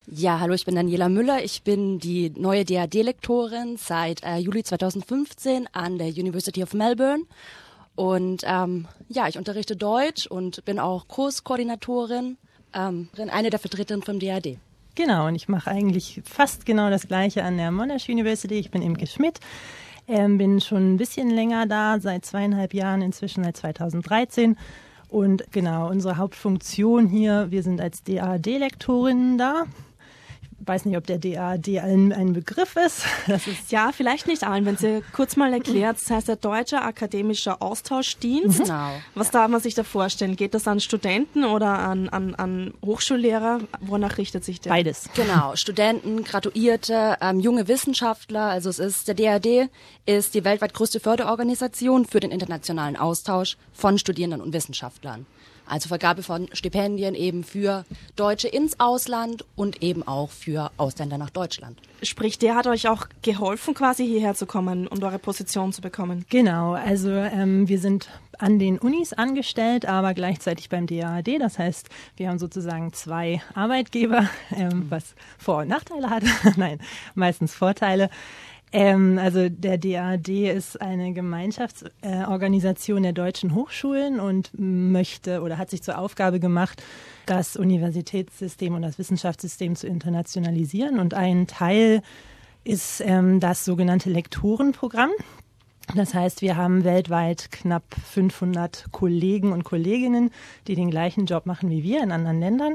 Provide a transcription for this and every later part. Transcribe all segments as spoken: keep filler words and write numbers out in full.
Ja, hallo, ich bin Daniela Müller. Ich bin die neue D A D-Lektorin seit äh, Juli zweitausendfünfzehn an der University of Melbourne. Und ähm, ja, ich unterrichte Deutsch und bin auch Kurskoordinatorin, ähm, bin eine der Vertreterinnen vom D A D. Genau, und ich mache eigentlich fast genau das Gleiche an der Monash University. Ich bin Imke Schmidt, ähm, bin schon ein bisschen länger da, seit zweieinhalb Jahren, inzwischen seit zweitausenddreizehn. Und genau, unsere Hauptfunktion hier, wir sind als D A D-Lektorinnen da. Ich weiß nicht, ob der D A D allen ein Begriff ist. Das ist ja, vielleicht nicht allen, wenn Sie kurz mal erklärt. Das heißt der Deutsche Akademischer Austauschdienst. Genau. Was darf man sich da vorstellen? Geht das an Studenten oder an, an, an Hochschullehrer? Wonach richtet sich der? Beides. Genau, Studenten, Graduierte, ähm, junge Wissenschaftler. Also es ist, der D A D ist die weltweit größte Förderorganisation für den internationalen Austausch von Studierenden und Wissenschaftlern. Also Vergabe von Stipendien eben für Deutsche ins Ausland und eben auch für Ausländer nach Deutschland. Sprich, der hat euch auch geholfen, quasi hierher zu kommen und eure Position zu bekommen? Genau, also ähm, wir sind an den Unis angestellt, aber gleichzeitig beim D A D. Das heißt, wir haben sozusagen zwei Arbeitgeber, ähm, was Vor- und Nachteile hat. Nein, meistens Vorteile. Ähm, also der D A D ist eine Gemeinschaftsorganisation äh, der deutschen Hochschulen und möchte oder hat sich zur Aufgabe gemacht, das Universitätssystem und das Wissenschaftssystem zu internationalisieren. Und ein Teil ist ähm, das sogenannte Lektorenprogramm. Das heißt, wir haben weltweit knapp fünfhundert Kollegen und Kolleginnen, die den gleichen Job machen wie wir in anderen Ländern.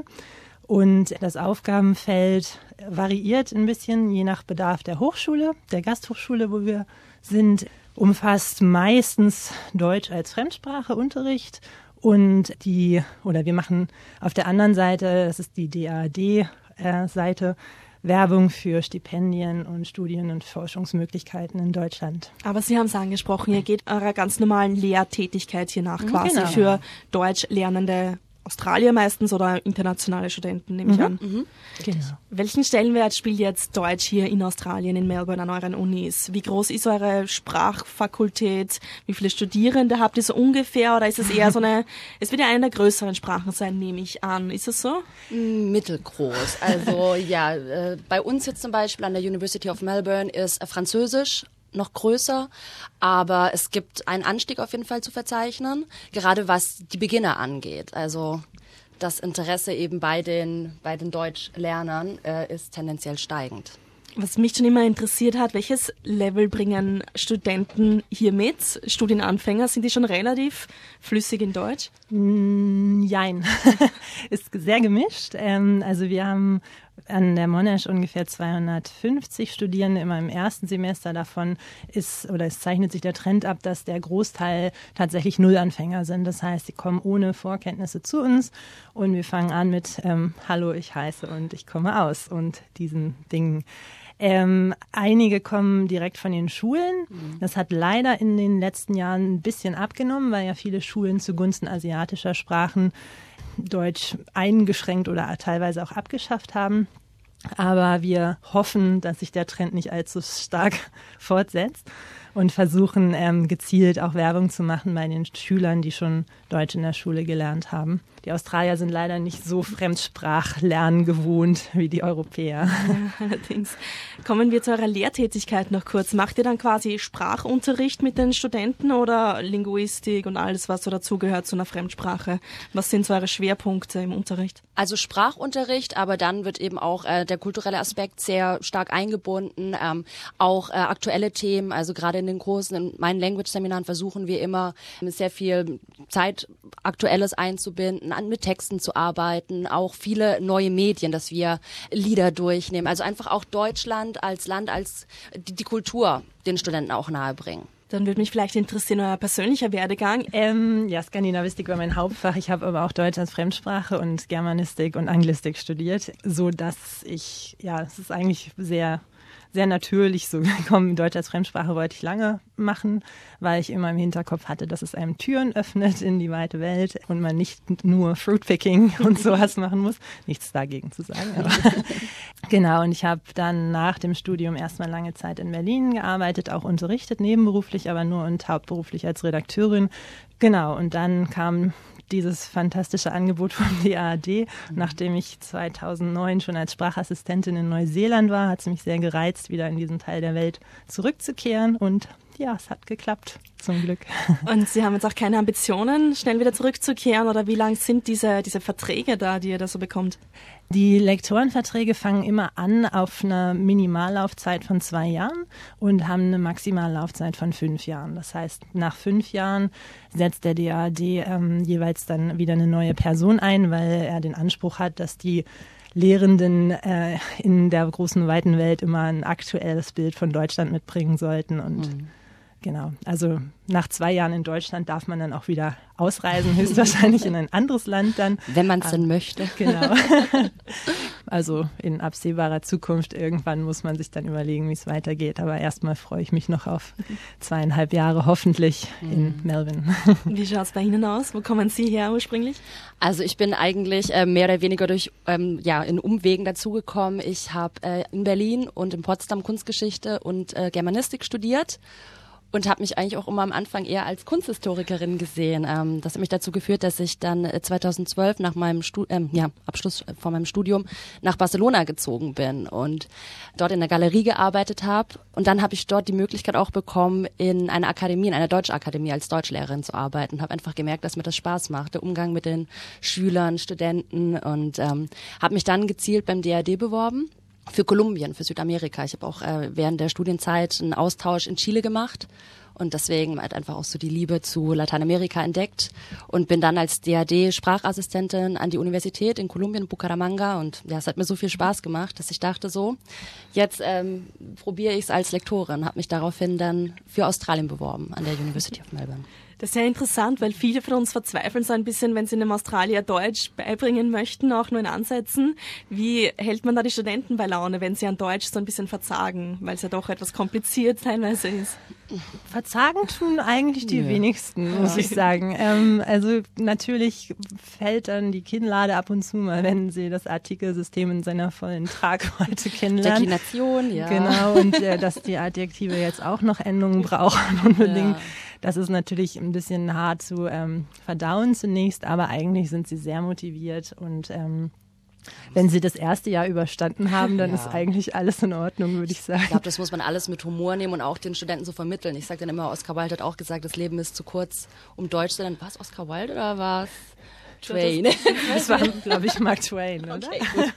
Und das Aufgabenfeld variiert ein bisschen, je nach Bedarf der Hochschule, der Gasthochschule, wo wir sind, umfasst meistens Deutsch als Fremdspracheunterricht und die, oder wir machen auf der anderen Seite, das ist die D A D-Seite, Werbung für Stipendien und Studien- und Forschungsmöglichkeiten in Deutschland. Aber Sie haben es angesprochen, ihr geht eurer ganz normalen Lehrtätigkeit hier nach, quasi genau. für Deutsch lernende Australier meistens oder internationale Studenten, nehme ich Mhm. an. Mhm. Genau. Welchen Stellenwert spielt jetzt Deutsch hier in Australien, in Melbourne, an euren Unis? Wie groß ist eure Sprachfakultät? Wie viele Studierende habt ihr so ungefähr? Oder ist es eher so eine, es wird ja eine der größeren Sprachen sein, nehme ich an. Ist es so? Mittelgroß. Also ja, äh, bei uns jetzt zum Beispiel an der University of Melbourne ist äh, Französisch noch größer, aber es gibt einen Anstieg auf jeden Fall zu verzeichnen, gerade was die Beginner angeht. Also das Interesse eben bei den, bei den Deutschlernern äh, ist tendenziell steigend. Was mich schon immer interessiert hat, welches Level bringen Studenten hier mit? Studienanfänger, sind die schon relativ flüssig in Deutsch? Jein, ist sehr gemischt. Ähm, also wir haben an der Monash ungefähr zweihundertfünfzig Studierende immer im ersten Semester. Davon ist oder es zeichnet sich der Trend ab, dass der Großteil tatsächlich Nullanfänger sind. Das heißt, sie kommen ohne Vorkenntnisse zu uns und wir fangen an mit ähm, Hallo, ich heiße und ich komme aus und diesen Dingen. Ähm, einige kommen direkt von den Schulen. Das hat leider in den letzten Jahren ein bisschen abgenommen, weil ja viele Schulen zugunsten asiatischer Sprachen Deutsch eingeschränkt oder teilweise auch abgeschafft haben. Aber wir hoffen, dass sich der Trend nicht allzu stark fortsetzt und versuchen ähm, gezielt auch Werbung zu machen bei den Schülern, die schon Deutsch in der Schule gelernt haben. Die Australier sind leider nicht so Fremdsprachlernen gewohnt wie die Europäer. Ja, allerdings. Kommen wir zu eurer Lehrtätigkeit noch kurz. Macht ihr dann quasi Sprachunterricht mit den Studenten oder Linguistik und alles, was so dazugehört zu einer Fremdsprache? Was sind so eure Schwerpunkte im Unterricht? Also Sprachunterricht, aber dann wird eben auch äh, der kulturelle Aspekt sehr stark eingebunden. Ähm, auch äh, aktuelle Themen, also gerade in den Kursen, in meinen Language-Seminaren versuchen wir immer sehr viel Zeit Aktuelles einzubinden, an mit Texten zu arbeiten, auch viele neue Medien, dass wir Lieder durchnehmen. Also einfach auch Deutschland als Land, als die, die Kultur den Studenten auch nahebringen. Dann würde mich vielleicht interessieren, euer persönlicher Werdegang. Ähm, ja, Skandinavistik war mein Hauptfach. Ich habe aber auch Deutsch als Fremdsprache und Germanistik und Anglistik studiert, so dass ich, ja, es ist eigentlich sehr sehr natürlich so gekommen. Deutsch als Fremdsprache wollte ich lange machen, weil ich immer im Hinterkopf hatte, dass es einem Türen öffnet in die weite Welt und man nicht nur Fruitpicking und sowas machen muss. Nichts dagegen zu sagen. Aber genau, und ich habe dann nach dem Studium erstmal lange Zeit in Berlin gearbeitet, auch unterrichtet, nebenberuflich, aber nur und hauptberuflich als Redakteurin. Genau, und dann kam dieses fantastische Angebot vom D A A D. Mhm. Nachdem ich zweitausendneun schon als Sprachassistentin in Neuseeland war, hat es mich sehr gereizt, wieder in diesen Teil der Welt zurückzukehren und ja, es hat geklappt, zum Glück. Und Sie haben jetzt auch keine Ambitionen, schnell wieder zurückzukehren oder wie lang sind diese, diese Verträge da, die ihr da so bekommt? Die Lektorenverträge fangen immer an auf einer Minimallaufzeit von zwei Jahren und haben eine Maximallaufzeit von fünf Jahren. Das heißt, nach fünf Jahren setzt der D A A D ähm, jeweils dann wieder eine neue Person ein, weil er den Anspruch hat, dass die Lehrenden äh, in der großen, weiten Welt immer ein aktuelles Bild von Deutschland mitbringen sollten. Und mhm. genau, also nach zwei Jahren in Deutschland darf man dann auch wieder ausreisen, höchstwahrscheinlich in ein anderes Land dann. Wenn man es denn möchte. Genau. Also in absehbarer Zukunft irgendwann muss man sich dann überlegen, wie es weitergeht. Aber erstmal freue ich mich noch auf zweieinhalb Jahre hoffentlich mhm. in Melbourne. Wie schaut es bei Ihnen aus? Wo kommen Sie her ursprünglich? Also ich bin eigentlich äh, mehr oder weniger durch ähm, ja in Umwegen dazugekommen. Ich habe äh, in Berlin und in Potsdam Kunstgeschichte und äh, Germanistik studiert. Und habe mich eigentlich auch immer am Anfang eher als Kunsthistorikerin gesehen. Ähm, das hat mich dazu geführt, dass ich dann zweitausendzwölf nach meinem Stu- ähm, ja, Abschluss von meinem Studium nach Barcelona gezogen bin und dort in der Galerie gearbeitet habe. Und dann habe ich dort die Möglichkeit auch bekommen, in einer Akademie, in einer Deutschakademie als Deutschlehrerin zu arbeiten. Habe einfach gemerkt, dass mir das Spaß macht, der Umgang mit den Schülern, Studenten und ähm, habe mich dann gezielt beim D A D beworben. Für Kolumbien, für Südamerika. Ich habe auch äh, während der Studienzeit einen Austausch in Chile gemacht und deswegen halt einfach auch so die Liebe zu Lateinamerika entdeckt und bin dann als D A D-Sprachassistentin an die Universität in Kolumbien, Bucaramanga und ja, es hat mir so viel Spaß gemacht, dass ich dachte so, jetzt ähm, probiere ich es als Lektorin, habe mich daraufhin dann für Australien beworben an der University of Melbourne. Das ist sehr interessant, weil viele von uns verzweifeln so ein bisschen, wenn sie einem Australier Deutsch beibringen möchten, auch nur in Ansätzen. Wie hält man da die Studenten bei Laune, wenn sie an Deutsch so ein bisschen verzagen, weil es ja doch etwas kompliziert teilweise ist? Verzagen tun eigentlich die ja. wenigsten, muss ja. ich sagen. Ähm, also natürlich fällt dann die Kinnlade ab und zu mal, wenn sie das Artikelsystem in seiner vollen Tragweite kennenlernen. Deklination, ja. Genau, und äh, dass die Adjektive jetzt auch noch Endungen brauchen unbedingt. Ja. Das ist natürlich ein bisschen hart zu ähm, verdauen zunächst, aber eigentlich sind sie sehr motiviert und ähm, wenn sie das erste Jahr überstanden haben, dann ja. ist eigentlich alles in Ordnung, würde ich sagen. Ich glaube, das muss man alles mit Humor nehmen und auch den Studenten so vermitteln. Ich sage dann immer, Oscar Wilde hat auch gesagt, das Leben ist zu kurz, um Deutsch zu lernen. War es Oscar Wilde oder war es Twain? Das war, glaube ich, Mark Twain, oder? Okay, gut.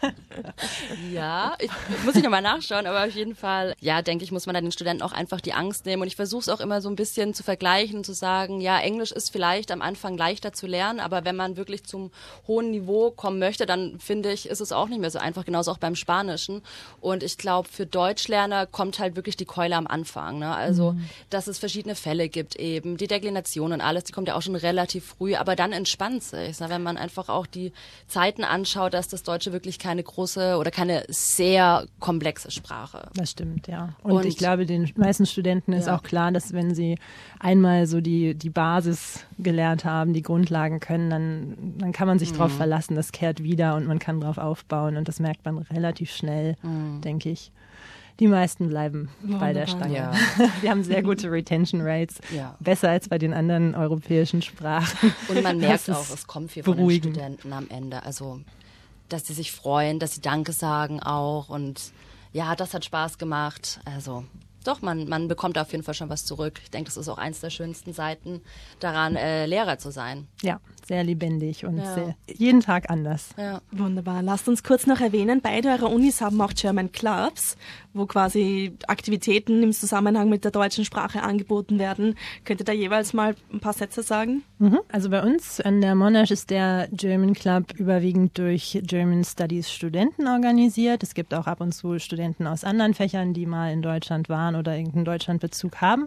Ja, ich, muss ich nochmal nachschauen, aber auf jeden Fall, ja, denke ich, muss man dann den Studenten auch einfach die Angst nehmen und ich versuche es auch immer so ein bisschen zu vergleichen und zu sagen, ja, Englisch ist vielleicht am Anfang leichter zu lernen, aber wenn man wirklich zum hohen Niveau kommen möchte, dann finde ich, ist es auch nicht mehr so einfach, genauso auch beim Spanischen und ich glaube, für Deutschlerner kommt halt wirklich die Keule am Anfang, ne? Also, mhm. dass es verschiedene Fälle gibt eben, die Deklination und alles, die kommt ja auch schon relativ früh, aber dann entspannt sich, ne? Wenn man einfach auch die Zeiten anschaut, dass das Deutsche wirklich keine große oder keine sehr komplexe Sprache. Das stimmt, ja. Und, und ich glaube, den meisten Studenten ist ja. auch klar, dass wenn sie einmal so die, die Basis gelernt haben, die Grundlagen können, dann, dann kann man sich mhm. drauf verlassen, das kehrt wieder und man kann drauf aufbauen und das merkt man relativ schnell, mhm. denke ich. Die meisten bleiben Wunderbar. bei der Stange. Ja. Wir haben sehr gute Retention Rates, ja. besser als bei den anderen europäischen Sprachen. Und man merkt auch, es kommt viel von den Studenten am Ende. Also, dass sie sich freuen, dass sie Danke sagen auch und ja, das hat Spaß gemacht. Also doch, man, man bekommt auf jeden Fall schon was zurück. Ich denke, das ist auch eins der schönsten Seiten daran, äh, Lehrer zu sein. Ja, sehr lebendig und ja. sehr, jeden Tag anders. Ja. Wunderbar. Lasst uns kurz noch erwähnen, beide eure Unis haben auch German Clubs, wo quasi Aktivitäten im Zusammenhang mit der deutschen Sprache angeboten werden. Könnt ihr da jeweils mal ein paar Sätze sagen? Mhm. Also bei uns an der Monash ist der German Club überwiegend durch German Studies Studenten organisiert. Es gibt auch ab und zu Studenten aus anderen Fächern, die mal in Deutschland waren oder irgendeinen Deutschlandbezug haben.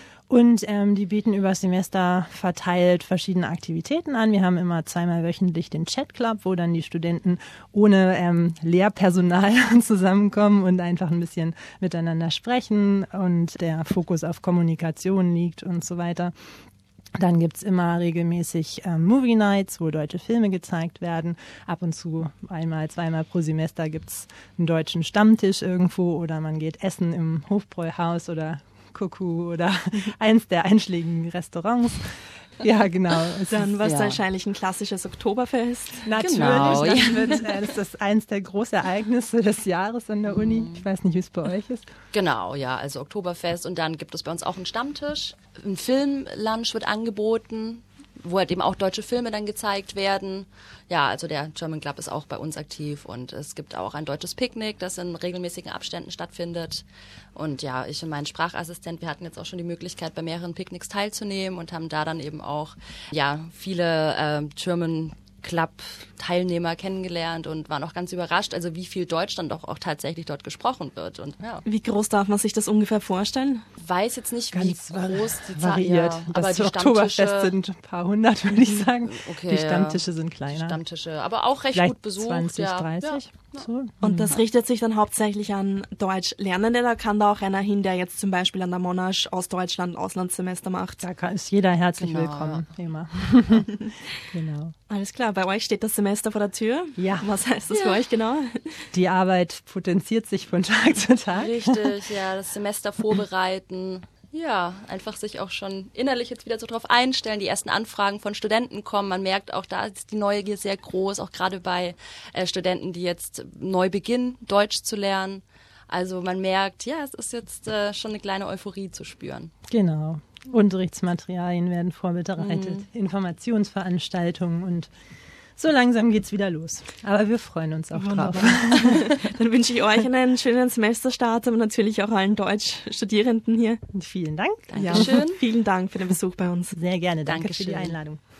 Und ähm, die bieten über das Semester verteilt verschiedene Aktivitäten an. Wir haben immer zweimal wöchentlich den Chat Club, wo dann die Studenten ohne ähm, Lehrpersonal zusammenkommen und einfach ein bisschen miteinander sprechen und der Fokus auf Kommunikation liegt und so weiter. Dann gibt's immer regelmäßig ähm, Movie Nights, wo deutsche Filme gezeigt werden. Ab und zu einmal, zweimal pro Semester gibt's einen deutschen Stammtisch irgendwo oder man geht essen im Hofbräuhaus oder Kuckuck oder eins der einschlägigen Restaurants. Ja, genau. Dann war es ja. wahrscheinlich ein klassisches Oktoberfest. Natürlich, Genau, das, ja. wird, äh, das ist eins der großen Ereignisse des Jahres an der Uni. Ich weiß nicht, wie es bei euch ist. Genau, ja, also Oktoberfest und dann gibt es bei uns auch einen Stammtisch. Ein Filmlunch wird angeboten, wo halt eben auch deutsche Filme dann gezeigt werden. Ja, also der German Club ist auch bei uns aktiv und es gibt auch ein deutsches Picknick, das in regelmäßigen Abständen stattfindet. Und ja, ich und mein Sprachassistent, wir hatten jetzt auch schon die Möglichkeit, bei mehreren Picknicks teilzunehmen und haben da dann eben auch ja viele äh, German Club-Teilnehmer kennengelernt und waren auch ganz überrascht, also wie viel Deutsch dann doch auch tatsächlich dort gesprochen wird. Und ja, Wie groß darf man sich das ungefähr vorstellen? weiß jetzt nicht, Ganz wie groß die Zahl variiert. ja, Das aber die Oktoberfest Stammtische, sind ein paar hundert, würde ich sagen. Okay, die ja. Stammtische sind kleiner. Stammtische, aber auch recht Vielleicht gut besucht. zwanzig, ja. dreißig. Ja. So. Und das richtet sich dann hauptsächlich an Deutschlernende. Da kann da auch einer hin, der jetzt zum Beispiel an der Monash aus Deutschland Auslandssemester macht. Da kann- ist jeder herzlich Genau, willkommen, immer. Genau. Alles klar, bei euch steht das Semester vor der Tür. Ja. Was heißt das Ja. für euch genau? Die Arbeit potenziert sich von Tag zu Tag. Richtig, ja, das Semester vorbereiten. Ja, einfach sich auch schon innerlich jetzt wieder so drauf einstellen. Die ersten Anfragen von Studenten kommen. Man merkt auch, da ist die Neugier sehr groß, auch gerade bei äh, Studenten, die jetzt neu beginnen, Deutsch zu lernen. Also man merkt, ja, es ist jetzt äh, schon eine kleine Euphorie zu spüren. Genau. Unterrichtsmaterialien werden vorbereitet, Mhm. Informationsveranstaltungen und so langsam geht's wieder los. Aber wir freuen uns auch drauf. Dann wünsche ich euch einen schönen Semesterstart und natürlich auch allen Deutschstudierenden hier. Und vielen Dank. Ja, Dankeschön. vielen Dank für den Besuch bei uns. Sehr gerne. Danke für die Dankeschön. Einladung.